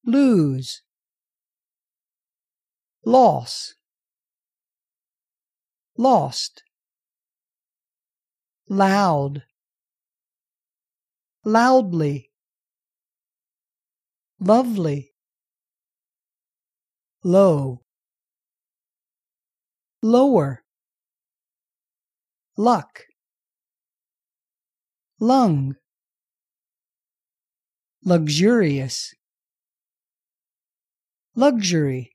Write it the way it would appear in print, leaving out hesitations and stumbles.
lose, loss, lost, loud, loudly, lovely, low, lower, luck, lung, luxurious, luxury,